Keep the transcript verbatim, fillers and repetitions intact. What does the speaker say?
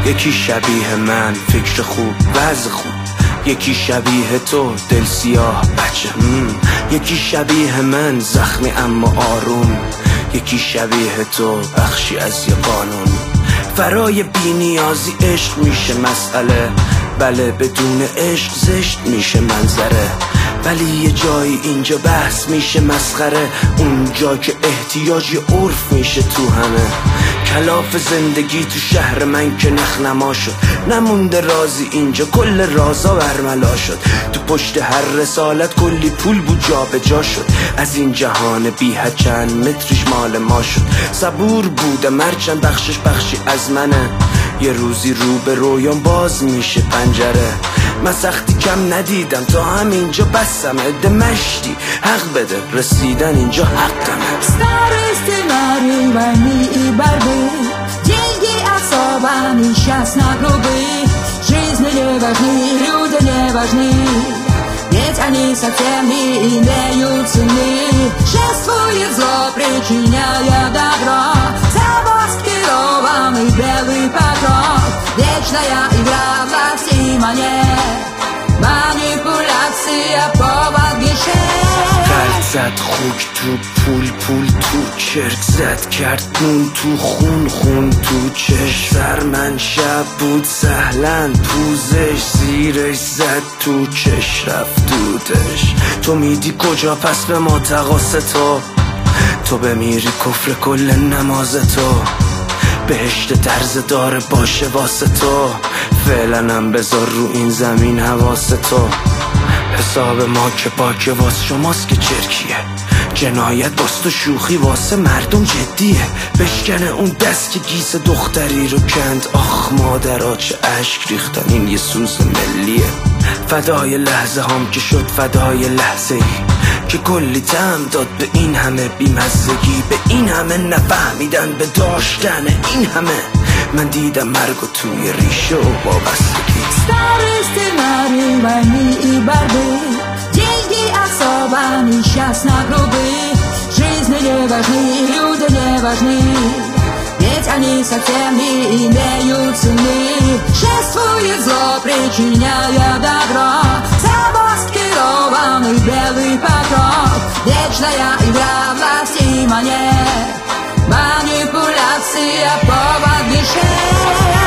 یکی شبیه من فکر خوب وضع خوب، یکی شبیه تو دل سیاه بچه هم. یکی شبیه من زخمی اما آروم، یکی شبیه تو بخشی از یه قانون. فرای بی نیازی عشق میشه مسئله، بله بدون عشق زشت میشه منظره. ولی یه جایی اینجا بحث میشه مسخره، اونجا که احتیاجی عرف میشه تو همه. کلاف زندگی تو شهر من که نخنما شد، نمونده رازی اینجا کل رازا برملا شد. تو پشت هر رسالت کلی پول بود جا به جا شد، از این جهان بی حد چند متریش مال ما شد. صبور بودم هرچند بخشش بخشی از منه، یه روزی رو به رویان باز میشه پنجره. من سختی کم ندیدم تا همینجا بسم عده مشتی حق بده رسیدن اینجا حقمه. Старый сценарий войны и борьбы, деньги особо несчастно грубы. Жизни не важны, люди не важны, ведь они совсем не имеют цены. Шествует зло, причиняя добро, замаскированный белый покров. Вечная игра власти и монет, манипуляция, повод гешефт. قرد زد خوک تو پول، پول تو چرک زد، کرد نون تو خون، خون تو چشم. سر من شب بود سهلن پوزش، زیرش زد تو چش رفت دودش. تو میدی کجا پس به ما تقاس تو، تو بمیری کفر کل نماز تو. بهشت طرز داره باشه واسه تو، فعلا هم بذار رو این زمین حواس تو. حساب ما که باکه واس شماست که چرکیه، جنایت باست و شوخی واسه مردم جدیه. بشکنه اون دست که گیس دختری رو کند، آخ مادرها چه عشق ریختن، این یه سوز ملیه. فدای لحظه هم که شد فدای لحظه ای که کلی طعم داد به این همه بیمزگی. به این همه نفهمیدن به داشتن این همه، من دیدم مرگ و توی ریشه و وابستگی. Старый сценарий войны и борьбы, деньги особо несчастно грубы. Жизни не важны, люди не важны, ведь они совсем не имеют цены. Шествует зло, причиняя добро, замаскированный белый покров. Вечная игра власти и монет, манипуляция, повод гешефт.